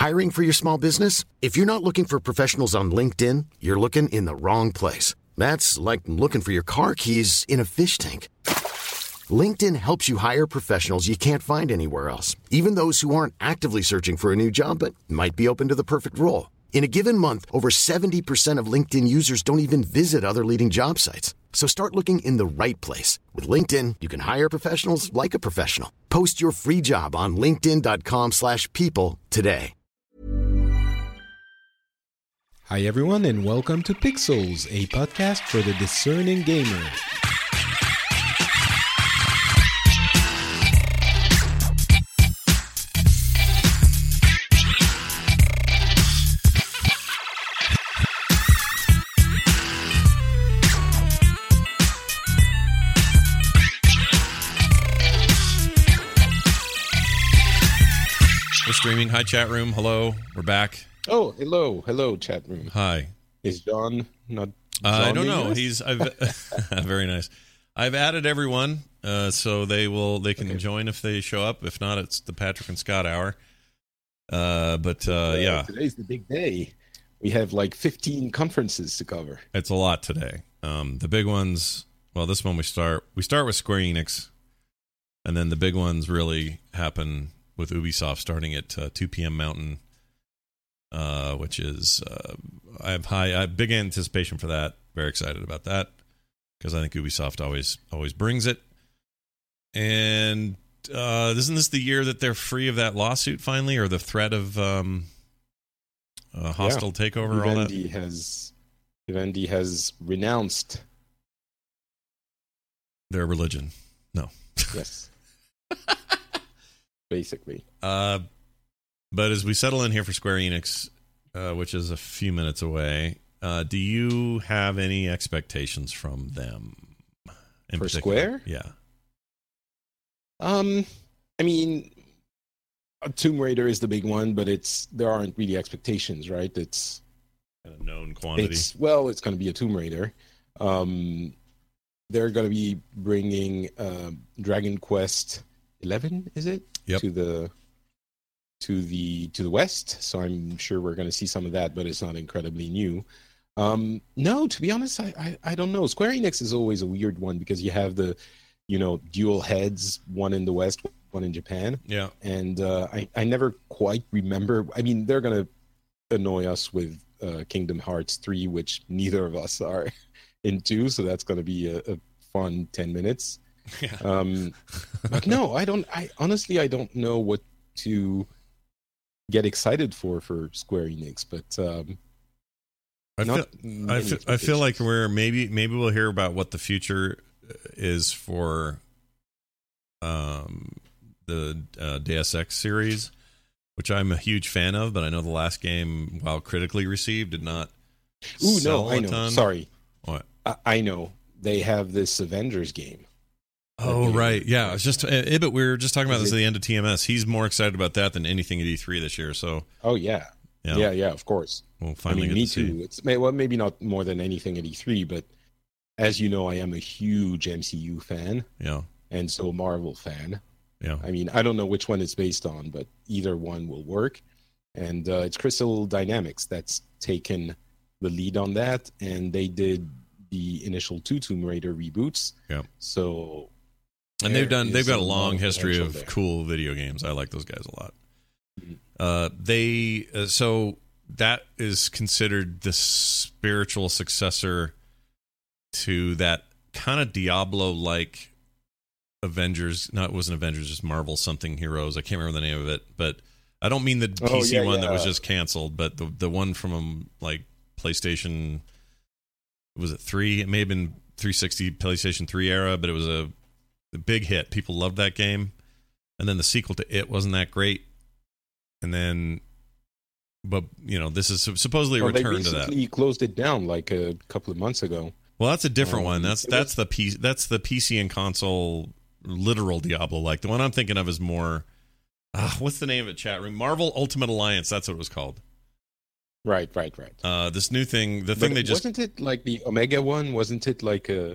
Hiring for your small business? If you're not looking for professionals on LinkedIn, you're looking in the wrong place. That's like looking for your car keys in a fish tank. LinkedIn helps you hire professionals you can't find anywhere else, even those who aren't actively searching for a new job but might be open to the perfect role. In a given month, over 70% of LinkedIn users don't even visit other leading job sites. So start looking in the right place. With LinkedIn, you can hire professionals like a professional. Post your free job on linkedin.com/people today. Hi everyone and welcome to Pixels, a podcast for the discerning gamer. We're streaming. Hi, chat room. Hello. We're back. Oh, hello, chat room. Hi. Is John not? I don't know. Very nice. I've added everyone, so they can join if they show up. If not, it's the Patrick and Scott hour. Yeah, today's the big day. We have like 15 conferences to cover. It's a lot today. The big ones. Well, this one we start with Square Enix, and then the big ones really happen with Ubisoft starting at 2 p.m. Mountain, which is I have big anticipation for that. Very excited about that because I think Ubisoft always brings it. And isn't this the year that they're free of that lawsuit finally, or the threat of hostile takeover? Vivendi has renounced their religion. No. Yes. Basically. But as we settle in here for Square Enix, which is a few minutes away, do you have any expectations from them? For particular? Square? Yeah. I mean, Tomb Raider is the big one, but there aren't really expectations, right? It's a known quantity. It's going to be a Tomb Raider. They're going to be bringing Dragon Quest 11, is it? Yep. To the west, so I'm sure we're going to see some of that, but it's not incredibly new. No, to be honest, I don't know. Square Enix is always a weird one because you have the, dual heads, one in the west, one in Japan. Yeah. And I never quite remember. I mean, they're going to annoy us with Kingdom Hearts 3, which neither of us are into, so that's going to be a fun 10 minutes. Yeah. But no, I honestly don't know what to get excited for Square Enix, but I feel like we're maybe we'll hear about what the future is for the Deus Ex series, which I'm a huge fan of, but I know the last game, while critically received, did not sell a ton. Sorry. What? I know they have this Avengers game. Oh, right. Yeah. It's just Ibit, we were just talking about this at the end of TMS. He's more excited about that than anything at E3 this year. So. Oh, yeah. Yeah, of course. We'll finally get me to see. too. It's maybe not more than anything at E3, but as you know, I am a huge MCU fan. Yeah. And so Marvel fan. Yeah. I mean, I don't know which one it's based on, but either one will work. And it's Crystal Dynamics that's taken the lead on that, and they did the initial 2 Tomb Raider reboots. Yeah. So. And they've got a long history of cool video games. I like those guys a lot. Mm-hmm. So that is considered the spiritual successor to that kind of Diablo-like Avengers. No, it wasn't Avengers, just Marvel something Heroes. I can't remember the name of it, but I don't mean the PC one that was just canceled, but the one from like PlayStation. Was it 3? It may have been 360, PlayStation 3 era, but it was a big hit. People loved that game. And then the sequel to it wasn't that great. And then, but, this is supposedly a return to that. They closed it down like a couple of months ago. Well, that's a different one. That's the PC and console literal Diablo. Like the one I'm thinking of is more, what's the name of it, chat room? Marvel Ultimate Alliance. That's what it was called. Right. This new thing, wasn't it like the Omega one? Wasn't it like a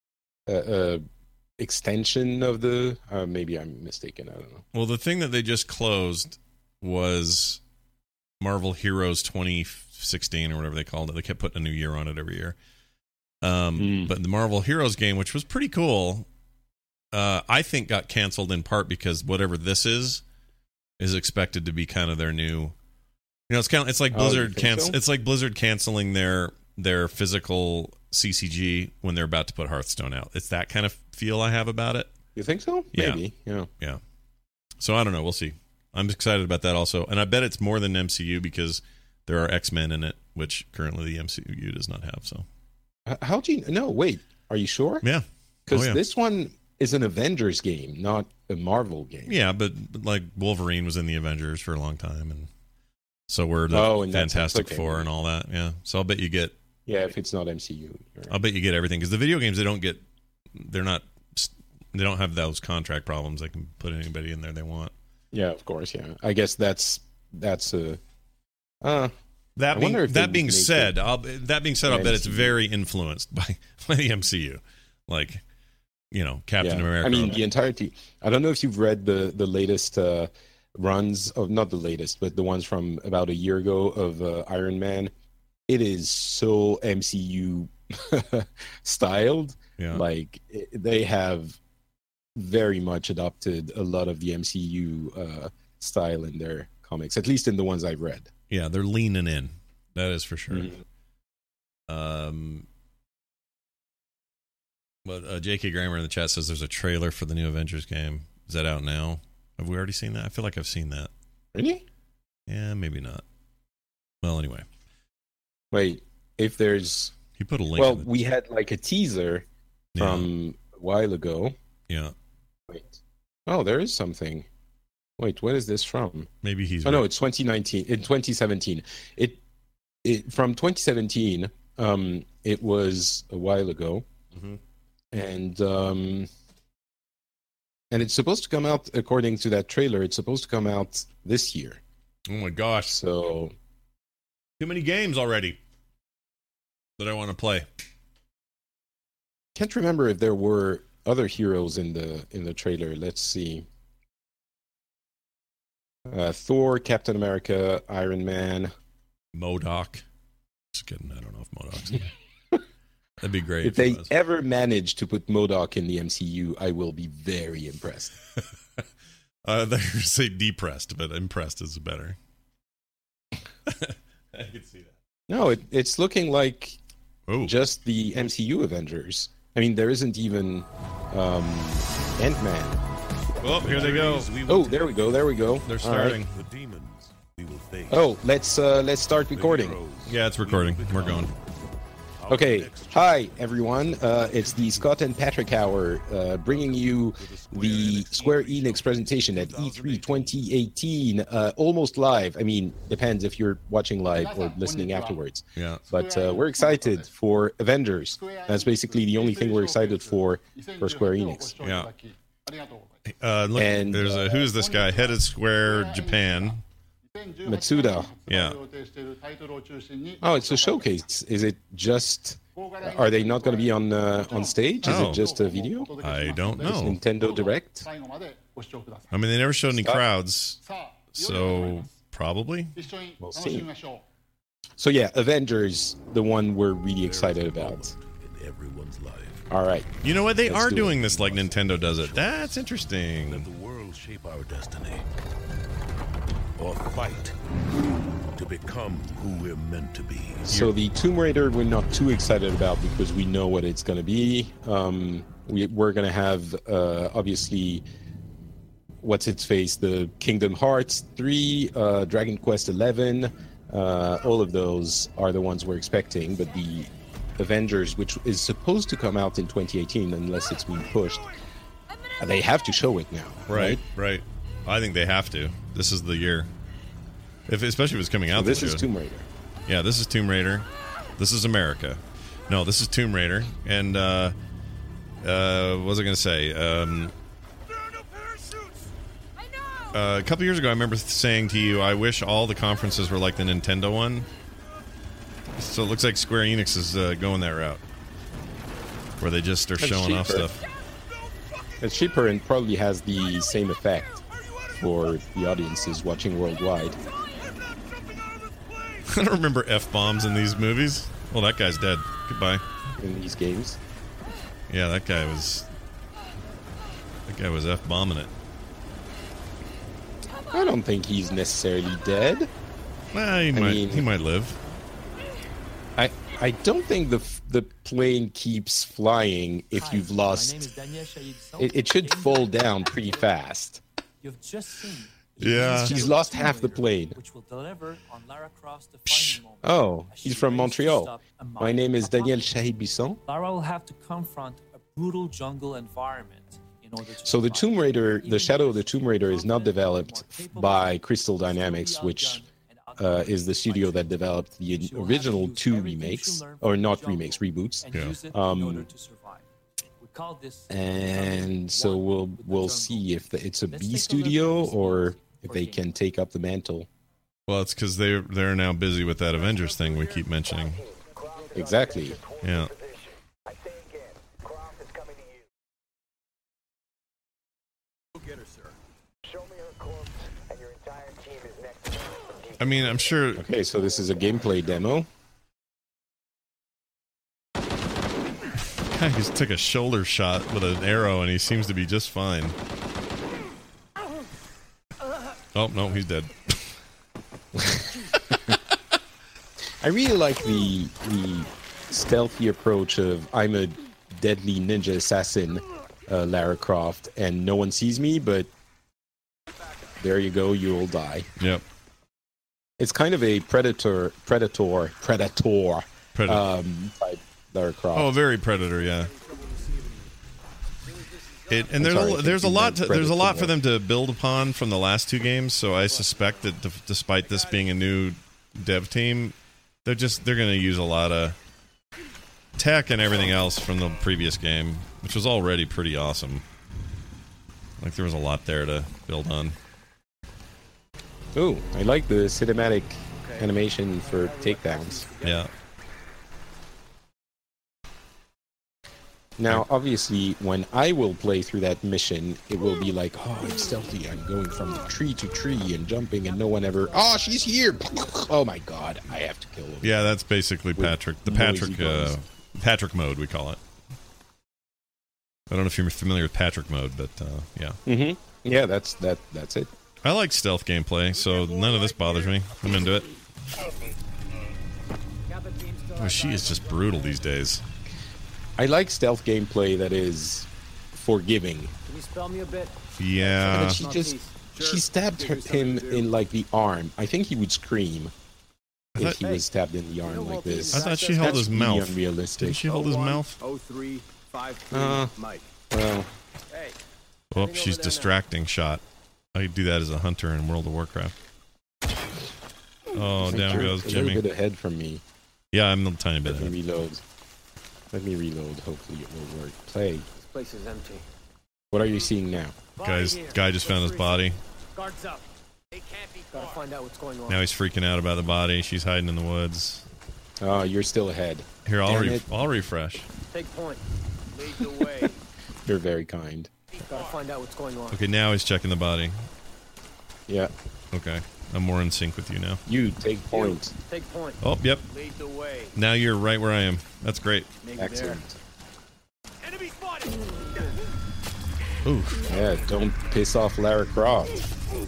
extension of the? Maybe I'm mistaken. I don't know. Well, the thing that they just closed was Marvel Heroes 2016 or whatever they called it. They kept putting a new year on it every year. But the Marvel Heroes game, which was pretty cool, I think got canceled in part because whatever this is expected to be kind of their new. It's like Blizzard It's like Blizzard canceling their physical CCG when they're about to put Hearthstone out. It's that kind of feel I have about it. You think so? Yeah. Maybe. Yeah. So I don't know. We'll see. I'm excited about that also, and I bet it's more than MCU because there are X-Men in it, which currently the MCU does not have. So, how do you? No, wait. Are you sure? Yeah, because this one is an Avengers game, not a Marvel game. Yeah, but like Wolverine was in the Avengers for a long time, and so were the Fantastic Four and all that. Yeah, so I'll bet you get. Yeah, if it's not MCU, right. I'll bet you get everything because the video games they don't have those contract problems. They can put anybody in there they want. Yeah, of course. Yeah, I guess that's a. That being said, I'll bet it's very influenced by the MCU, like Captain America. I mean, the entirety. I don't know if you've read the latest runs of, not the latest, but the ones from about a year ago of Iron Man. It is so MCU styled. Yeah. Like they have very much adopted a lot of the MCU style in their comics, at least in the ones I've read. Yeah, they're leaning in. That is for sure. But J.K. Grammer in the chat says there's a trailer for the new Avengers game. Is that out now? Have we already seen that? I feel like I've seen that. Really? Yeah, maybe not. Well, anyway. Wait, if there's... He put a link. Well, we had like a teaser from a while ago. Yeah. Wait. Oh, there is something. Wait, what is this from? Maybe he's... Oh, no, it's 2019. In 2017. It from 2017, it was a while ago. Mm-hmm. And it's supposed to come out, according to that trailer, it's supposed to come out this year. Oh my gosh. So... Too many games already that I want to play. Can't remember if there were other heroes in the trailer. Let's see. Thor, Captain America, Iron Man, MODOK. Just kidding. I don't know if MODOK's in there. That'd be great. If they ever manage to put MODOK in the MCU, I will be very impressed. They say depressed, but impressed is better. I can see that. No, it's looking like just the MCU Avengers. I mean, there isn't even Ant-Man. Oh, here they go. Oh, there we go. They're starting. Right. The demons we will face. Oh, let's start recording. Yeah, it's recording. We're going. Okay. Hi, everyone. It's the Scott and Patrick Hour, bringing you the Square Enix presentation at E3 2018, almost live. I mean, depends if you're watching live or listening afterwards. Yeah. But we're excited for Avengers. That's basically the only thing we're excited for Square Enix. Yeah. Look, and there's who's this guy? Head of Square Japan. Matsuda. Yeah. Oh, it's a showcase. Is it just... Are they not going to be on stage? Is it just a video? I don't know. Nintendo Direct? I mean, they never showed any crowds, so probably. We'll see. So yeah, Avengers, the one we're really excited about. All right. You know what? They are doing this like Nintendo does it. That's interesting. Let the world shape our destiny. Or fight to become who we're meant to be. So the Tomb Raider we're not too excited about because we know what it's going to be. We're going to have, obviously, what's its face? The Kingdom Hearts 3, Dragon Quest 11. All of those are the ones we're expecting. But the Avengers, which is supposed to come out in 2018 unless it's been pushed, they have to show it now. Right. I think they have to. This is the year. Especially if it's coming out. So this is Tomb Raider. Yeah, this is Tomb Raider. This is America. No, this is Tomb Raider. And what was I going to say? A couple years ago, I remember saying to you, I wish all the conferences were like the Nintendo one. So it looks like Square Enix is going that route, where they just are showing off stuff. It's cheaper and probably has the same effect for the audiences watching worldwide. I don't remember F-bombs in these movies. Well, that guy's dead. Goodbye. in these games. Yeah, that guy was F-bombing it. I don't think he's necessarily dead. Nah, he might live. I don't think the plane keeps flying if you've lost. It should fall down pretty fast. You've just seen. Yeah. He's lost half the plane. Which will deliver on Lara Croft's defining moment. Oh, he's from Montreal. My name is Daniel Shahid-Bisson. Lara will have to confront a brutal jungle environment in order to So the survive. Tomb Raider, the Even Shadow of the if Tomb Raider is not developed more capable, by Crystal fully Dynamics, which outgunned and is the studio that developed the original two remakes, or not remakes, reboots. and Yeah. use it in order to survive. We call this And so one we'll with the we'll jungle. see if it's a Let's B take a look studio at this or news if for they Game can take up the mantle. Well, it's because they're now busy with that Avengers thing we keep mentioning. Exactly. Yeah. I say again, Croft is coming to you. Go get her, sir. Show me her corpse, and your entire team is next to her. I mean, I'm sure. Okay, so this is a gameplay demo. He just took a shoulder shot with an arrow, and he seems to be just fine. Oh no, he's dead. I really like the stealthy approach of I'm a deadly ninja assassin, Lara Croft, and no one sees me, but there you go, you'll die. Yep. It's kind of a predator type Lara Croft. Oh, very Predator, yeah. And sorry, there's a lot thinking there's a lot Predator. for them to build upon from the last two games. So I suspect that despite this being a new dev team, they're going to use a lot of tech and everything else from the previous game, which was already pretty awesome. Like there was a lot there to build on. Ooh, I like the cinematic animation for takedowns. Yeah. Now, obviously, when I will play through that mission, it will be like, oh, I'm stealthy. I'm going from tree to tree and jumping, and no one ever. Oh, she's here! Oh my God, I have to kill her. Yeah, that's basically Patrick. The noisy guns. Patrick mode, we call it. I don't know if you're familiar with Patrick mode, but yeah. Mm-hmm. Yeah, that's it. I like stealth gameplay, so none of this bothers me. I'm into it. Oh, she is just brutal these days. I like stealth gameplay that is forgiving. Can you spell me a bit? Yeah. But she stabbed him in like the arm. I think he would scream I if thought- he was stabbed in the arm like this. I thought she held That's his really mouth. unrealistic. Didn't she hold his mouth? 0353 Mike. Well, Hey, Oh, she's distracting shot. I could do that as a hunter in World of Warcraft. Oh, I think down you're goes a little Jimmy. bit ahead from me. Yeah, I'm a tiny bit Let me ahead. reload. Let me reload. Hopefully it will work. Play. this place is empty. What are you seeing now? Guy just found his body. Guards up. Gotta find out what's going on. Now he's freaking out about the body. She's hiding in the woods. Oh, you're still ahead. Here, Damn it. I'll refresh. Take point. Lead the way. You're very kind. Gotta find out what's going on. Okay, now he's checking the body. Yeah. Okay, I'm more in sync with you now. You take point. Take point. Oh, yep. Lead the way. Now you're right where I am. That's great. Excellent. Enemy spotted. Ooh. Yeah, don't piss off Lara Croft.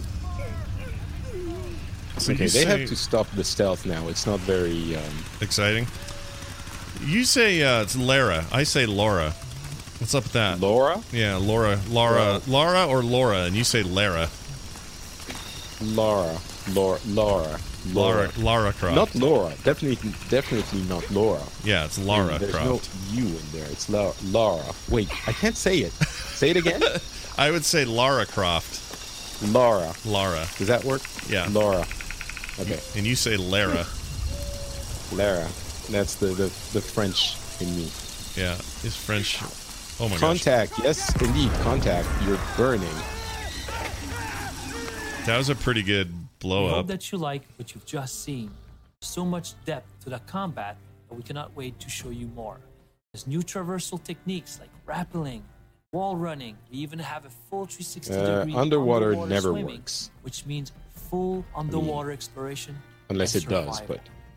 So Okay, you they say have to stop the stealth now. It's not very. exciting. You say it's Lara. I say Laura. What's up with that? Laura? Yeah, Laura or Laura, and you say Lara. Lara Croft. Not Laura. Definitely not Laura. Yeah, it's Lara There's Croft. no U in there. It's Lara. Wait, I can't say it. Say it again. I would say Lara Croft. Lara. Lara. Does that work? Yeah. Laura. Okay. And you say Lara. Lara. That's the French in me. Yeah, it's French. Oh my gosh. Contact. Yes, indeed. Contact. You're burning. That was a pretty good We blow hope up. that you like what you've just seen. So much depth to the combat that we cannot wait to show you more. There's new traversal techniques like rappelling, wall running. We even have a full 360 degree Underwater never swimming, works. which means full underwater exploration. Unless and it does, survival. but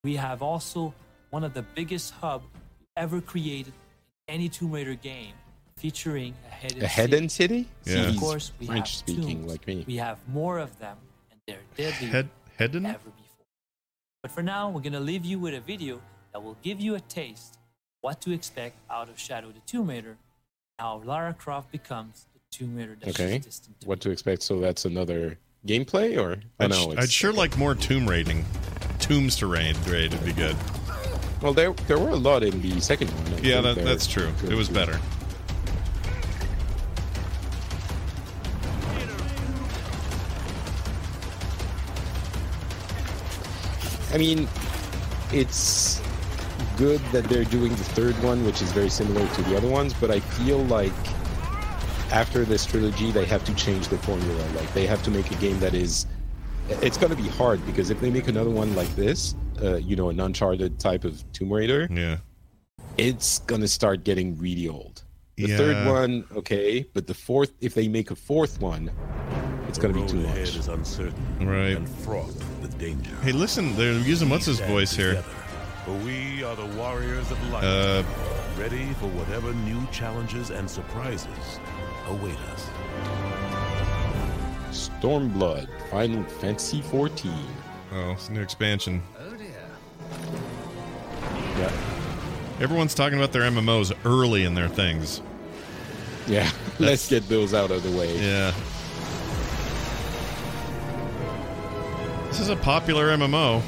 We have also one of the biggest hub ever created in any Tomb Raider game, featuring a hidden city. Yeah. Of course, we French have speaking tombs. like me. We have more of them, and they're deadly Hidden? than ever before. But for now, we're gonna leave you with a video that will give you a taste of what to expect out of Shadow the Tomb Raider, and how Lara Croft becomes the Tomb Raider that Okay. she's destined to What be. to expect? So that's another gameplay, or I'd sure like more tomb raiding. Tombs to raid would be good. Well, there were a lot in the second one. I Yeah, think that's true. they're It was good. better. I mean, it's good that they're doing the third one, which is very similar to the other ones, but I feel like after this trilogy, they have to change the formula. Like, they have to make a game that is... It's going to be hard, because if they make another one like this, an Uncharted type of Tomb Raider, Yeah. it's going to start getting really old. The Yeah. third one, okay, but the fourth, if they make a fourth one, it's going to be too The road ahead much. is uncertain Right. and fraught with danger. Hey, listen, they're using what's his Stand voice here? together, for we are the warriors of light, ready for whatever new challenges and surprises await us. Stormblood, Final Fantasy 14. Oh, it's a new expansion. Yeah. Everyone's talking about their MMOs early in their things. Yeah, let's get those out of the way. Yeah. This is a popular MMO.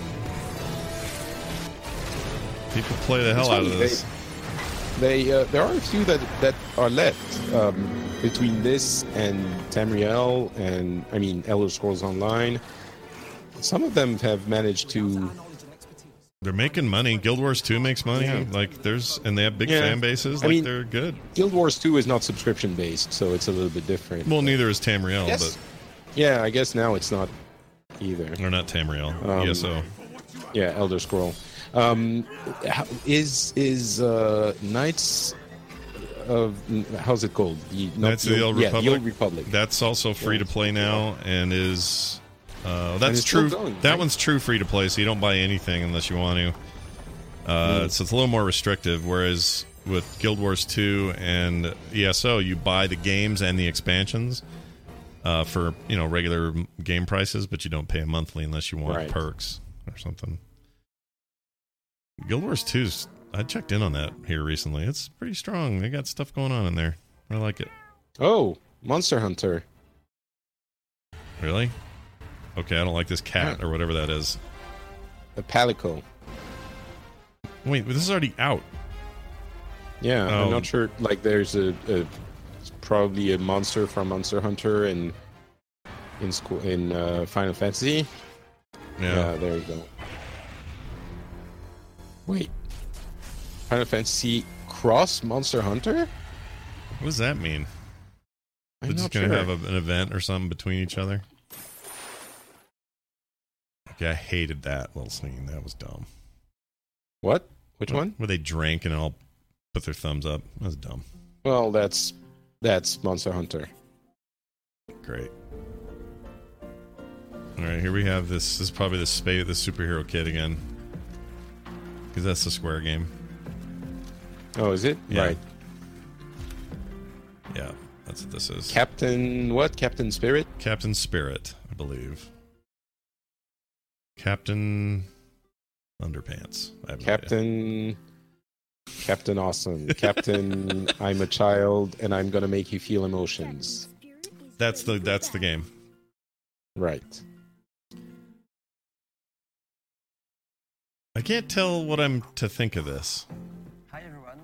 People play the hell It's out of funny, this. There are a few that are left between this and Tamriel and Elder Scrolls Online. Some of them have managed to. They're making money. Guild Wars 2 makes money. Yeah. And they have big Yeah. fan bases. They're good. Guild Wars 2 is not subscription based, so it's a little bit different. Well, neither is Tamriel, Yes. but Yeah, I guess now it's not either. or not Tamriel. ESO. Yeah, Elder Scroll. Is Knights of how's it called? Knights of the Old Republic. The Old Republic. That's also free to play now, and is that's it's still true. going, That right? one's true free to play, so you don't buy anything unless you want to. So it's a little more restrictive. Whereas with Guild Wars 2 and ESO, you buy the games and the expansions for regular game prices, but you don't pay monthly unless you want Right. perks or something. Guild Wars 2, I checked in on that here recently. It's pretty strong. They got stuff going on in there. I like it. Oh, Monster Hunter. Really? Okay, I don't like this cat or whatever that is. A Palico. Wait, this is already out. Yeah, Oh. I'm not sure. Like, there's probably a monster from Monster Hunter in Final Fantasy. Yeah. There you go. Wait, Final Fantasy cross Monster Hunter? What does that mean? I'm They're just not going sure. to have an event or something between each other? Okay, I hated that little scene. That was dumb. What? Which one? Where they drank and all put their thumbs up. That was dumb. Well, that's Monster Hunter. Great. All right, here we have this. This is probably the superhero kid again. Because that's the Square game. Oh, is it? Yeah. Right. Yeah, that's what this is. Captain what? Captain Spirit? Captain Spirit, I believe. Captain Underpants. I have no idea. Captain Awesome. Captain I'm a child and I'm gonna make you feel emotions. That's the game. Right. I can't tell what I'm to think of this. Hi everyone.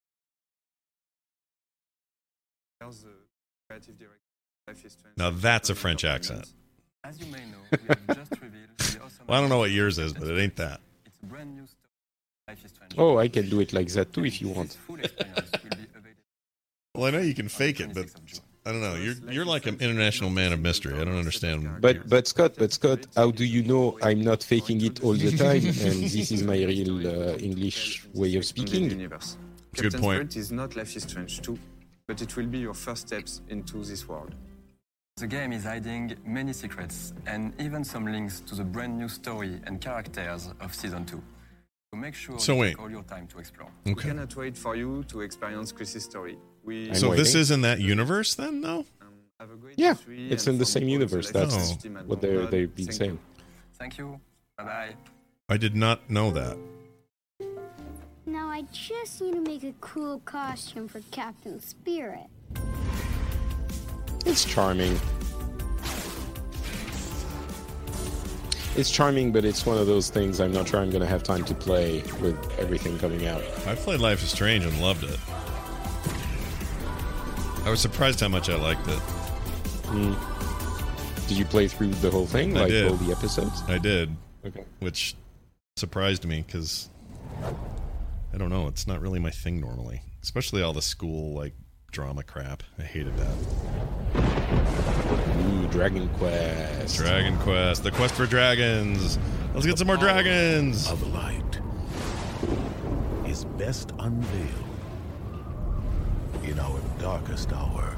The creative director of Life is Strange. Now that's a French accent. As you may know, we have just revealed the awesome. Well, I don't know what yours is, but it ain't that. It's a brand new story. Life is Strange. Oh, I can do it like that too if you want. This full experience will be available Well, I know you can fake it, but I don't know. You're like an international man of mystery. I don't understand. But Scott, how do you know I'm not faking it all the time and this is my real English way of speaking? universe. It's a good point. Spirit is not Life is Strange 2, but it will be your first steps into this world. The game is hiding many secrets and even some links to the brand new story and characters of Season 2. So make sure So you wait. take all your time to explore. Okay. We cannot wait for you to experience Chris's story. I'm So this waiting. is in that universe then, though? Have a great Yeah, history it's and in the from same all universe. the That's latest team at what Blood. they've been Thank saying. you. Thank you. Bye-bye. I did not know that. Now I just need to make a cool costume for Captain Spirit. It's charming. It's charming, but it's one of those things I'm not sure I'm going to have time to play with everything coming out. I played Life is Strange and loved it. I was surprised how much I liked it. Did you play through the whole thing? I Like did. all the episodes? I did, Okay. which surprised me because I don't know, it's not really my thing normally, especially all the school like drama crap. I hated that. Ooh, Dragon Quest. Dragon Quest, the quest for dragons. Let's get some more dragons. Of light is best unveiled in our darkest hour.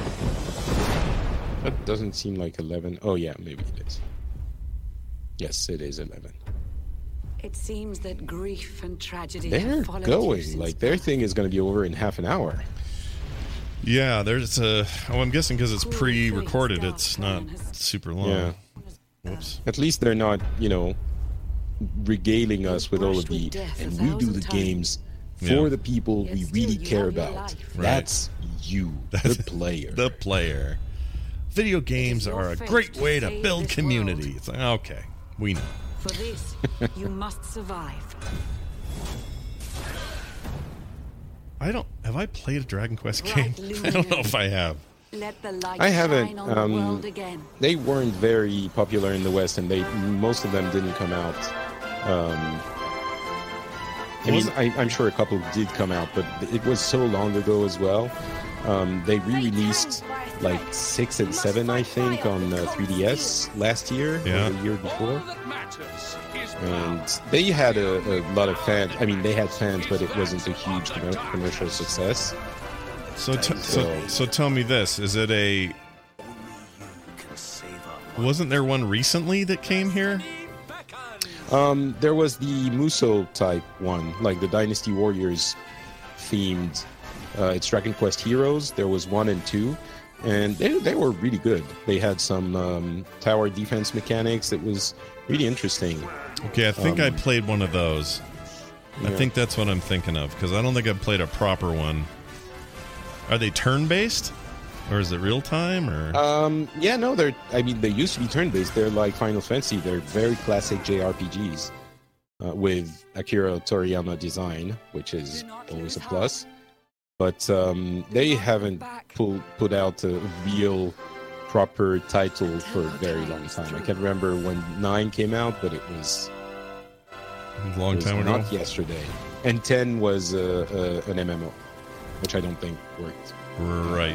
That doesn't seem like 11. Oh, yeah, maybe it is. Yes, it is 11. It seems that grief and tragedy They're have followed you going. since Like, their thing is going to be over in half an hour. Yeah, there's a. Oh, I'm guessing because it's pre-recorded, it's not super long. Yeah. Whoops. At least they're not, regaling us with all of the, and we do the games for the people we really care about. Right. That's you, the player. The player. Video games are a great way to build community. It's like, okay, we know. For this, you must survive. Have I played a Dragon Quest game? I don't know if I have. Let the light I haven't. shine on the world again. They weren't very popular in the West, and most of them didn't come out. I'm sure a couple did come out, but it was so long ago as well. They re-released like 6 and 7, I think, on 3DS last year or the year before. And they had a lot of fans. I mean, they had fans, but it wasn't a huge commercial success. So tell me this: is it a? Wasn't there one recently that came here? There was the Musou type one, like the Dynasty Warriors themed. It's Dragon Quest Heroes. There was 1 and 2, and they were really good. They had some tower defense mechanics. It was really interesting. Okay, I think I played one of those. Yeah. I think that's what I'm thinking of, because I don't think I've played a proper one. Are they turn-based? Or is it real-time? Or yeah, no, they used to be turn-based. They're like Final Fantasy. They're very classic JRPGs with Akira Toriyama design, which is always a plus. But they haven't put out a real proper title for a very long time. I can't remember when 9 came out, but it was a long time ago. Not yesterday. And 10 was an MMO, which I don't think worked. Right.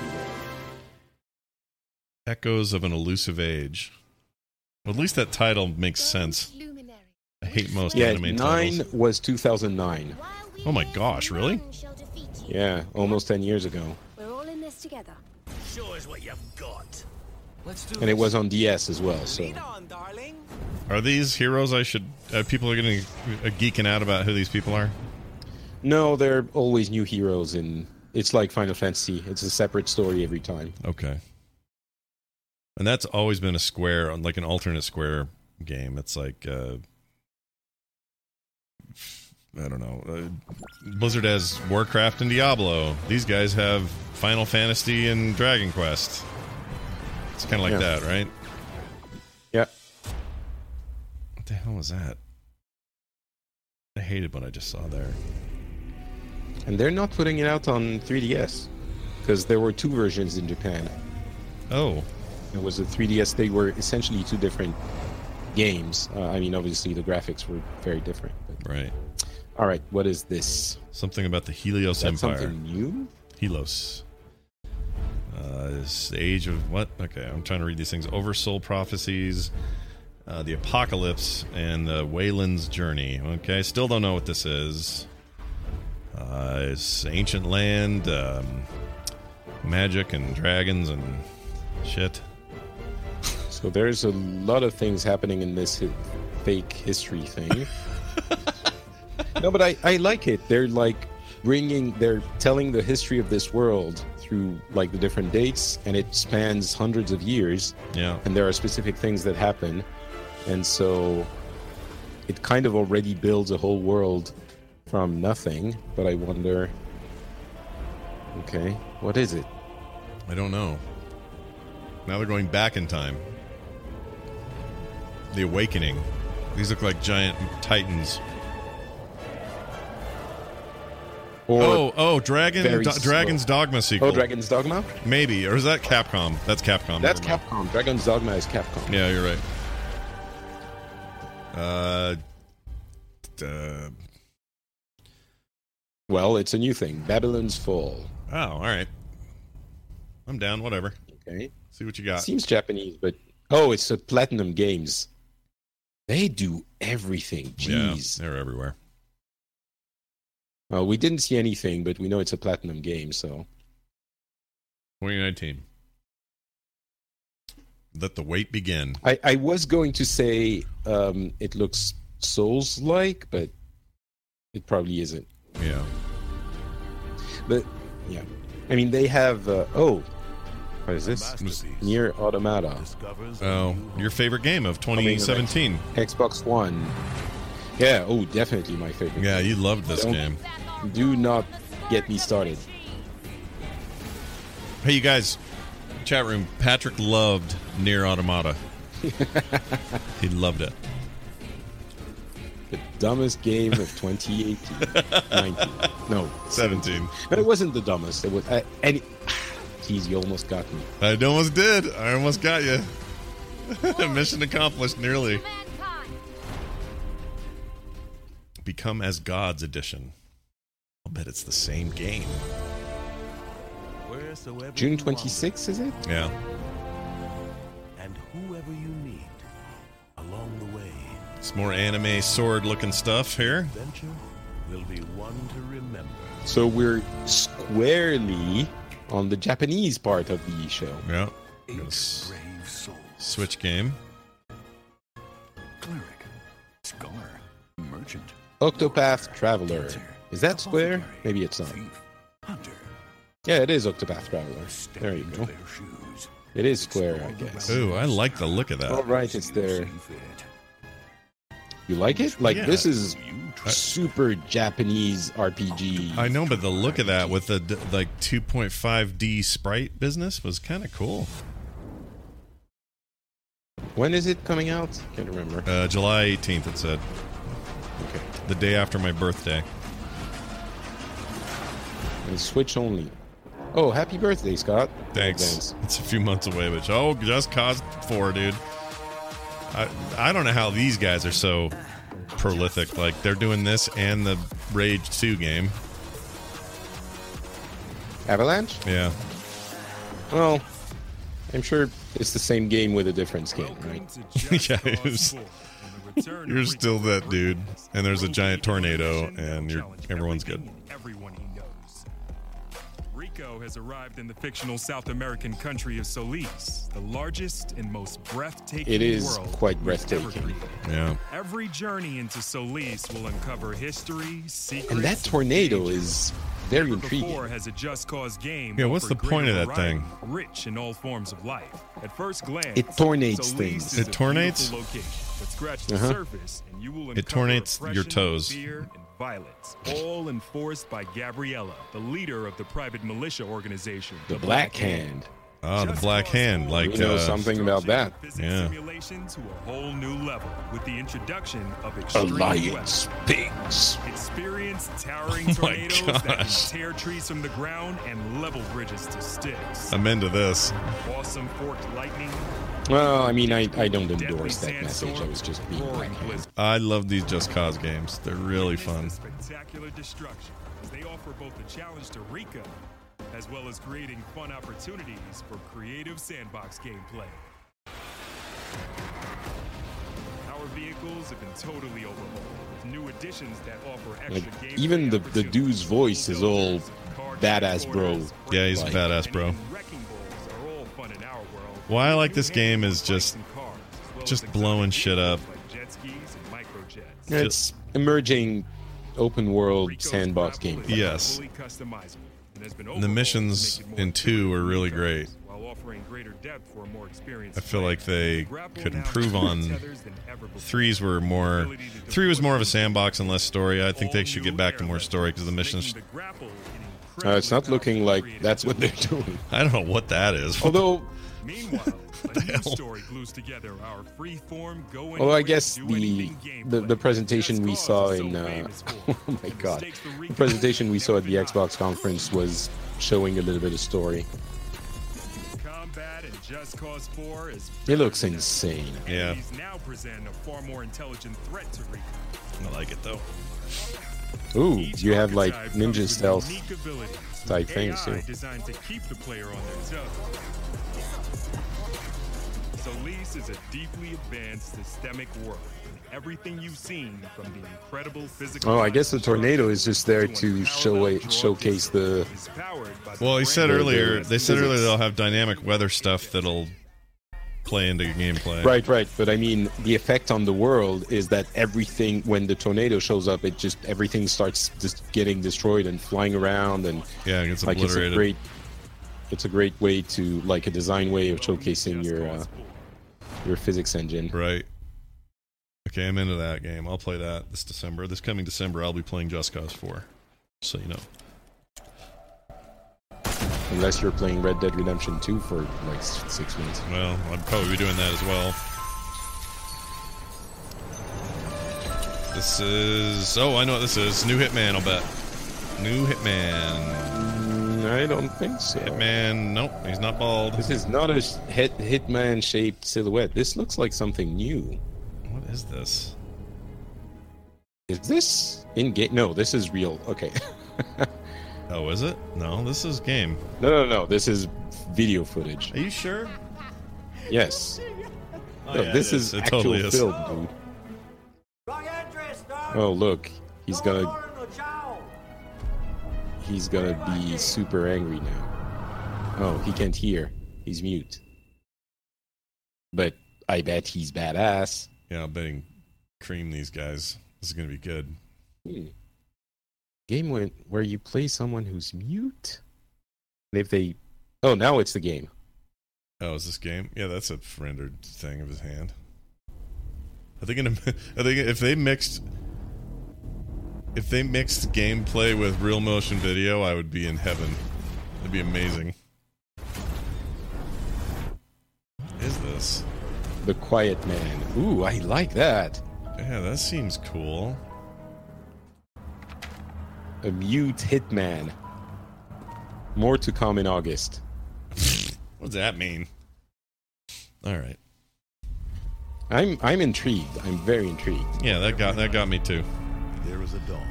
Echoes of an Elusive Age. Well, at least that title makes sense. I hate most anime 9 titles. was 2009. Oh my gosh, really? Yeah, almost 10 years ago. We're all in this together. Show us what you've got. Let's do And it was on DS as well, so... Are these heroes I should... people are getting geeking out about who these people are? No, they're always new heroes, and it's like Final Fantasy. It's a separate story every time. Okay. And that's always been a Square, like an alternate Square game. It's like... I don't know. Blizzard has Warcraft and Diablo. These guys have Final Fantasy and Dragon Quest. It's kind of like that, right? Yeah. What the hell was that? I hated what I just saw there. And they're not putting it out on 3DS, because there were 2 versions in Japan. Oh. It was a 3DS. They were essentially 2 different games. I mean, obviously, the graphics were very different. But... Right. All right, what is this? Something about the Helios That's Empire. Something new? Helos. This age of what? Okay, I'm trying to read these things. Oversoul Prophecies, the Apocalypse, and the Wayland's Journey. Okay, still don't know what this is. It's ancient land, magic and dragons and shit. So there's a lot of things happening in this fake history thing. No, but I like it. They're like they're telling the history of this world through like the different dates, and it spans hundreds of years. Yeah. And there are specific things that happen, and so it kind of already builds a whole world from nothing. But I wonder, okay, what is it? I don't know. Now they're going back in time. The Awakening. These look like giant titans. Or Dragon's Dogma sequel. Oh, Dragon's Dogma? Maybe. Or is that Capcom? That's Capcom. That's Capcom. Dragon's Dogma is Capcom. Yeah, you're right. Well, it's a new thing. Babylon's Fall. Oh, all right. I'm down. Whatever. Okay. See what you got. Seems Japanese, but... Oh, it's a Platinum Games. They do everything. Jeez. Yeah, they're everywhere. Well, we didn't see anything, but we know it's a Platinum game, so... 2019. Let the wait begin. I was going to say it looks Souls-like, but it probably isn't. Yeah. But, yeah. I mean, they have... what is this? Nier Automata. Oh, your favorite game of 2017. Xbox One. Yeah, oh, definitely my favorite. Yeah, you loved this game. Do not get me started. Hey, you guys, chat room, Patrick loved Nier Automata. He loved it. The dumbest game of 2018. 19. No. 17. But it wasn't the dumbest. It was... Jeez, you almost got me. I almost did. I almost got you. Mission accomplished, nearly. Become as Gods edition. I'll bet it's the same game. June 26th, is it? Yeah. And whoever you meet along the way. It's more anime sword-looking stuff here. Adventure will be one to remember. So we're squarely on the Japanese part of the show. Yeah. Switch game. Cleric, scholar, merchant. Octopath Traveler. Is that Square? Maybe it's not. Yeah, it is Octopath Traveler. There you go. It is Square, I guess. Ooh, I like the look of that. All right, it's there. You like it? Like, yeah. This is super Japanese RPG. I know, but the look of that with the like 2.5D sprite business was kind of cool. When is it coming out? Can't remember. July 18th, it said. Okay. The day after my birthday. And Switch only. Oh, happy birthday, Scott. Thanks. It's a few months away, but Just Cause 4, dude. I don't know how these guys are so prolific. Like, they're doing this and the Rage 2 game. Avalanche? Yeah. Well, I'm sure it's the same game with a different skin, right? Yeah, you're still that dude, and there's a giant tornado, and everyone's good. Rico has arrived in the fictional South American country of Solis, the largest and most breathtaking world. It is quite breathtaking. Yeah. Every journey into Solis will uncover history, secrets, and that tornado is very intriguing. Has a Just Cause game. Yeah, what's the point of that thing? Rich in all forms of life. At first glance, it tornates things. It tornates? Scratch the surface and you will it tornates your toes. Fear and violence, all enforced by Gabriella, the leader of the private militia organization, the Black Hand. Oh, the Black Hand, like we know something about that. Yeah. Simulation to a whole new level with the introduction of Extreme Alliance Pigs. Experience towering tornadoes that can tear trees from the ground and level bridges to sticks. I'm into this. Awesome forked lightning. Well, I mean, I don't endorse that message. I was just being Black Hand. I love these Just Cause games. They're really fun. Spectacular destruction. They offer both a challenge to Rico, as well as creating fun opportunities for creative sandbox gameplay. Our vehicles have been totally overhauled with new additions that offer extra gameplay. Even the dude's voice is all badass bro. Yeah, he's a badass bro. Why I like this game is just blowing shit up. It's emerging open world sandbox game. Yes. And the missions in 2 are really great. I feel like they could improve on 3 was more of a sandbox and less story. I think they should get back to more story because the missions. It's not looking like that's what they're doing. I don't know what that is. Although, meanwhile, a new story glues together our free-form well, I guess the presentation we saw in oh my god, the presentation we saw at the Xbox conference was showing a little bit of story. Combat and Just Cause 4 is It looks insane. Yeah. He's now present a far more intelligent threat to Rika. I like it though. Ooh, you have like ninja stealth type things too. Designed to keep the player on their toes. Solis is a deeply advanced systemic world. Everything you've seen from the incredible physical. Oh, I guess the tornado is just there to showcase the. Well, he said earlier. They said earlier they'll have dynamic weather stuff that'll play into gameplay. Right. But I mean, the effect on the world is that everything, when the tornado shows up, everything starts just getting destroyed and flying around, and yeah, it gets like obliterated. It's a great way to, like, a design way of showcasing your physics engine. Right. Okay, I'm into that game. I'll play that this December. This coming December, I'll be playing Just Cause 4. So you know. Unless you're playing Red Dead Redemption 2 for like 6 months. Well, I'd probably be doing that as well. This is... Oh, I know what this is. New Hitman, I'll bet. New Hitman. I don't think so. Hitman, nope, he's not bald. This is not a Hitman-shaped silhouette. This looks like something new. What is this? Is this in-game? No, this is real. Okay. Oh, is it? No, this is game. No. This is video footage. Are you sure? Yes. Oh, no, yeah, this is it actual totally is. film, dude. Oh, look. He's gonna be super angry now. Oh, he can't hear. He's mute. But I bet he's badass. Yeah, I'm betting cream these guys. This is going to be good. Game where you play someone who's mute? And if they... Oh, now it's the game. Oh, is this game? Yeah, that's a rendered thing of his hand. I think if they mixed gameplay with real motion video, I would be in heaven. It'd be amazing. What is this? The Quiet Man. Ooh, I like that. Yeah, that seems cool. A mute hitman. More to come in August. What does that mean? All right. I'm intrigued. I'm very intrigued. Yeah, that got me too. There is a dawn.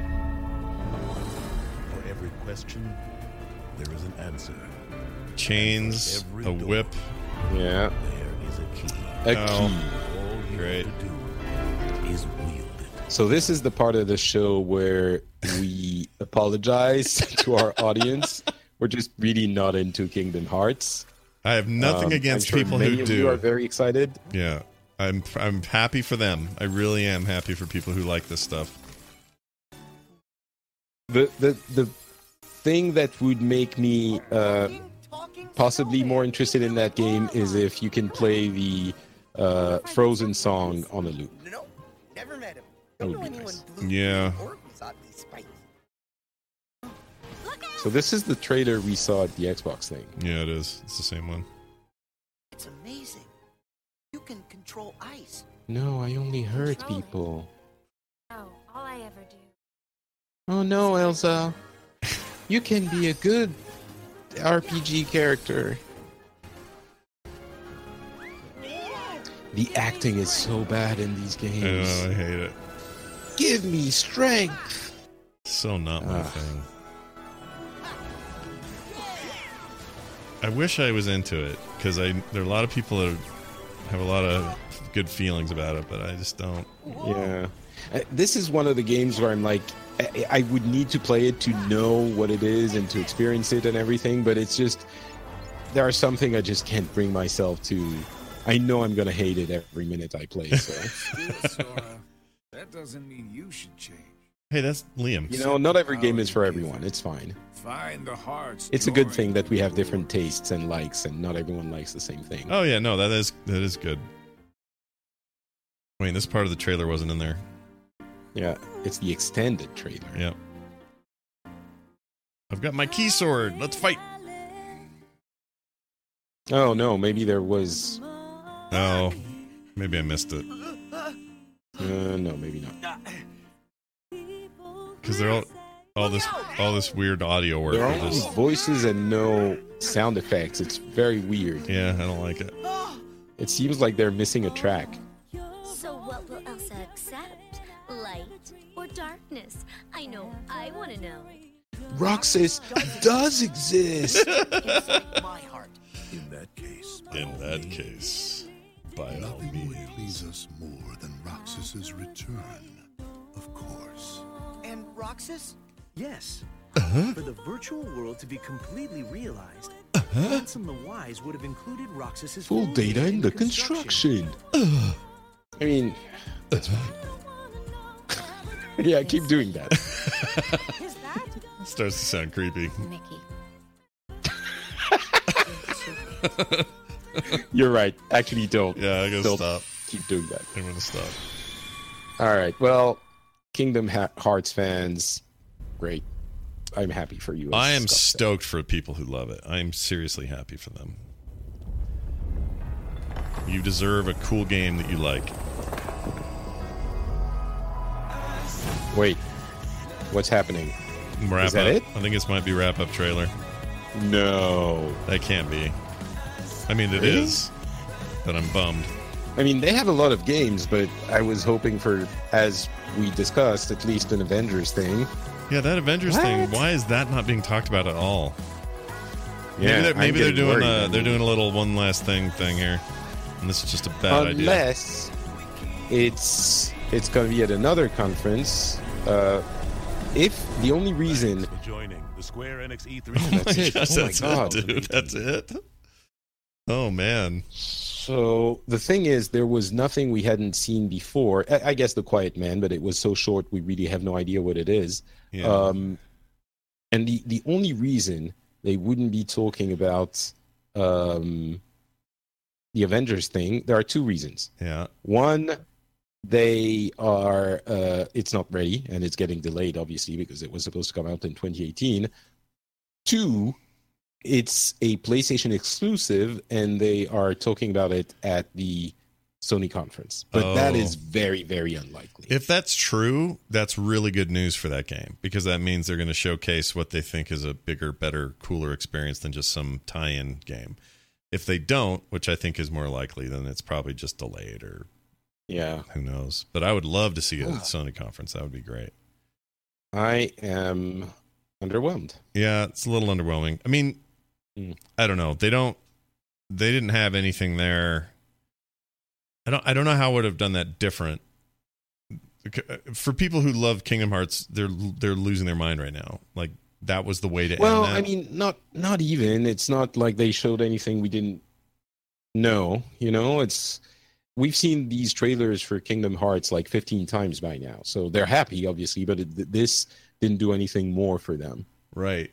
For every question, there is an answer. Chains, a whip. Yeah. There is a key. A key. All you Great. have to do is wield it. So this is the part of the show where we apologize to our audience. We're just really not into Kingdom Hearts. I have nothing against I'm sure people many who of do. You are very excited. Yeah, I'm happy for them. I really am happy for people who like this stuff. The thing that would make me possibly more interested in that game is if you can play the Frozen song on a loop. No, never met him. That would be nice. Yeah. So this is the trailer we saw at the Xbox thing. Yeah, it is. It's the same one. It's amazing. You can control ice. No, I only hurt people. Oh, all I ever do. Oh no, Elsa. You can be a good RPG character. The acting is so bad in these games. Oh, I hate it. Give me strength. So not my thing. I wish I was into it because there are a lot of people that have a lot of good feelings about it, but I just don't. Yeah, this is one of the games where I'm like, I would need to play it to know what it is and to experience it and everything, but it's just there are something I just can't bring myself to. I know I'm gonna hate it every minute I play. So Sora, that doesn't mean you should change. Hey, that's Liam. You know, not every game is for everyone. It's fine. Find the hearts. It's a good thing that we have different tastes and likes, and not everyone likes the same thing. Oh yeah, no, that is good. Wait, this part of the trailer wasn't in there. Yeah, it's the extended trailer. Yep. I've got my key sword. Let's fight. Oh no, maybe there was. Oh, maybe I missed it. No, maybe not. Because they're all this weird audio work. There are only voices and no sound effects. It's very weird. Yeah, I don't like it. It seems like they're missing a track. So what will Elsa accept? Light or darkness? I know I want to know. Roxas does exist. My heart. In that case. By all nothing means. would please us more than Roxas's return, of course. And Roxas? Yes. Uh-huh. For the virtual world to be completely realized, Ransom the Wise would have included Roxas's Full data in the construction. I mean, that's fine. Yeah, keep doing that. Is that? Starts to sound creepy. Mickey. You're right. Actually, don't. Yeah, I gotta Don't stop. keep doing that. I'm gonna stop. All right. Well, Kingdom Hearts fans, great. I'm happy for you. I am stoked for people who love it. I am seriously happy for them. You deserve a cool game that you like. Wait, what's happening? Wrap Is that up. it? I think this might be wrap up trailer. No. That can't be. I mean, it Really? is, but I'm bummed. I mean, they have a lot of games, but I was hoping for, as we discussed, at least an Avengers thing. Yeah, that Avengers thing. What? Why is that not being talked about at all? Yeah, maybe they're I'm getting doing worried. they're doing a little one last thing here, and this is just a bad idea. Unless it's going to be at another conference. If the only reason. For joining the Square Enix E3. Oh my That's it. gosh, Oh my that's God. it, dude. That's it. Oh man. So the thing is, there was nothing we hadn't seen before. I guess The Quiet Man, but it was so short we really have no idea what it is. Yeah. And the only reason they wouldn't be talking about the Avengers thing, there are two reasons. Yeah. One, they are it's not ready and it's getting delayed, obviously, because it was supposed to come out in 2018. Two, it's a PlayStation exclusive, and they are talking about it at the Sony conference. But that is very, very unlikely. If that's true, that's really good news for that game, because that means they're going to showcase what they think is a bigger, better, cooler experience than just some tie-in game. If they don't, which I think is more likely, then it's probably just delayed or Yeah. who knows. But I would love to see it at the Sony conference. That would be great. I am underwhelmed. Yeah, it's a little underwhelming. I mean, I don't know. They didn't have anything there. I don't know how I would have done that different. For people who love Kingdom Hearts, they're losing their mind right now. Like, that was the way to Well, end that. I mean, not even. It's not like they showed anything we didn't know. You know, we've seen these trailers for Kingdom Hearts like 15 times by now, so they're happy, obviously. But this didn't do anything more for them. Right.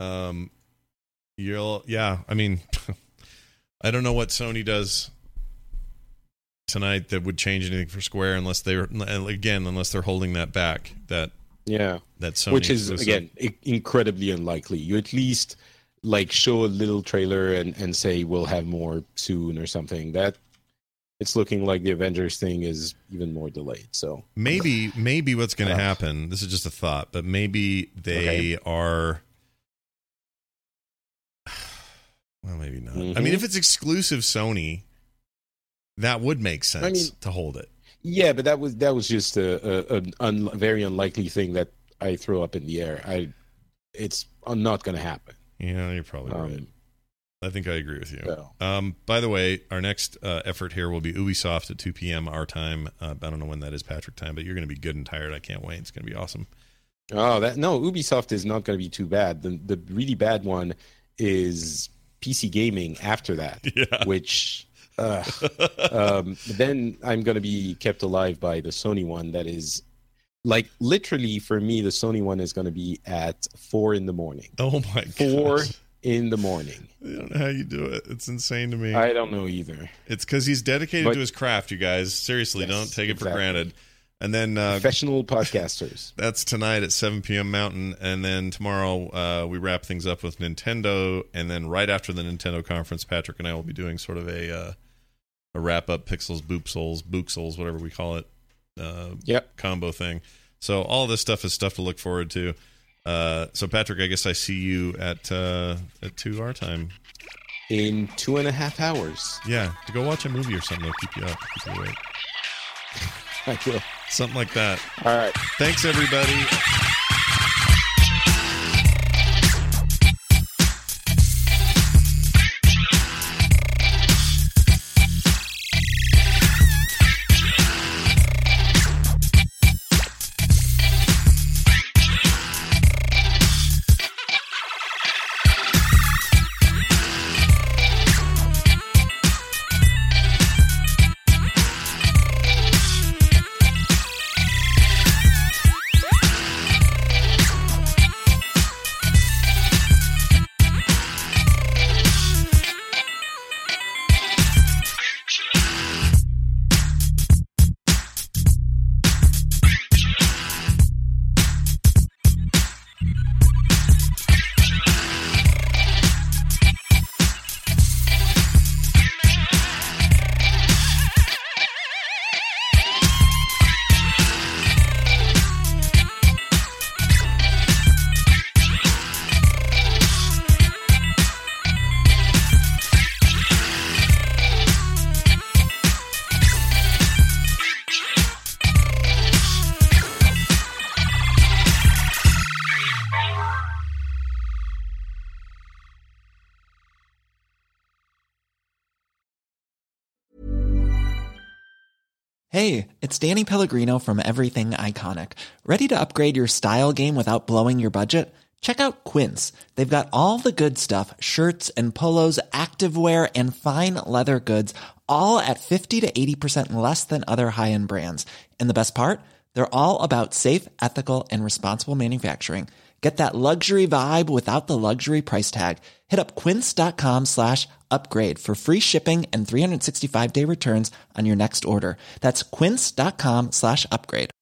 Yeah. I mean, I don't know what Sony does tonight that would change anything for Square unless they're holding that back. That Sony, which is exclusive. again incredibly unlikely. You at least like show a little trailer and say we'll have more soon or something. That it's looking like the Avengers thing is even more delayed. So maybe what's going to happen. This is just a thought, but maybe they are. Well, maybe not. I mean, if it's exclusive Sony, that would make sense to hold it. Yeah, but that was just a very unlikely thing that I throw up in the air. It's not going to happen. Yeah, you're probably right. I think I agree with you. So. By the way, our next effort here will be Ubisoft at 2 p.m. our time. I don't know when that is Patrick time, but you're going to be good and tired. I can't wait. It's going to be awesome. Oh, Ubisoft is not going to be too bad. The really bad one is PC gaming after that, which then I'm going to be kept alive by the Sony one that is Like literally for me, the Sony one is going to be at 4 a.m. Oh my god. 4 a.m. I don't know how you do it. It's insane to me. I don't know either. It's because he's dedicated to his craft, you guys. Seriously, Yes, don't take it for exactly. granted. And then Professional podcasters. that's tonight at 7 p.m. Mountain. And then tomorrow we wrap things up with Nintendo. And then right after the Nintendo conference, Patrick and I will be doing sort of a wrap-up Pixels, Book Souls, whatever we call it, combo thing. So all this stuff is stuff to look forward to. So Patrick, I guess I see you at 2 our time. In 2.5 hours. Yeah, to go watch a movie or something. It'll keep you up, keep you awake. I will. Something like that. All right. Thanks, everybody. Hey, it's Danny Pellegrino from Everything Iconic. Ready to upgrade your style game without blowing your budget? Check out Quince. They've got all the good stuff, shirts and polos, activewear, and fine leather goods, all at 50 to 80% less than other high-end brands. And the best part? They're all about safe, ethical, and responsible manufacturing. Get that luxury vibe without the luxury price tag. Hit up quince.com/upgrade for free shipping and 365-day returns on your next order. That's quince.com/upgrade.